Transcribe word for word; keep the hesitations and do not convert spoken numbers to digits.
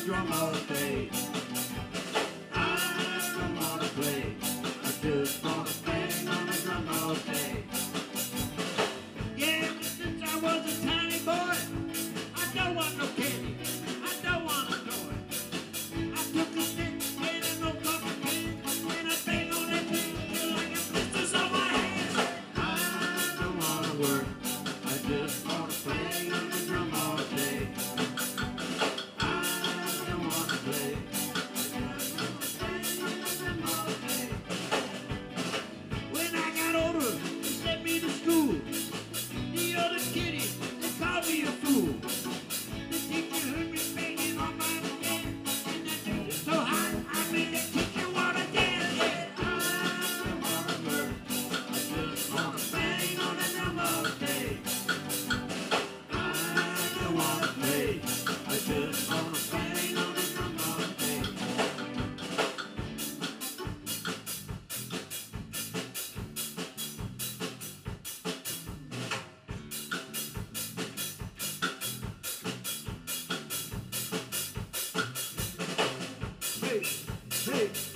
drum all day. I don't wanna play, I just wanna bang on the drum all day. Yeah, since I was a tiny boy, I don't want no candy, I don't want a toy. I took a stick and a no coffee can, and I bang on that thing till I get blisters on my hands. I don't wanna work, I just wanna bang on the drum all day. I don't wanna play, I just wanna bang on the drum all day. When I got older, they sent me to school. The other kiddies, they called me a fool. The teacher heard me banging on my head, and that music so hot, I made the teacher wanna dance. Yeah, I don't wanna work, I just wanna bang on the drum all day. I don't wanna play, I just wanna bang on the drum all day. Hey, hey.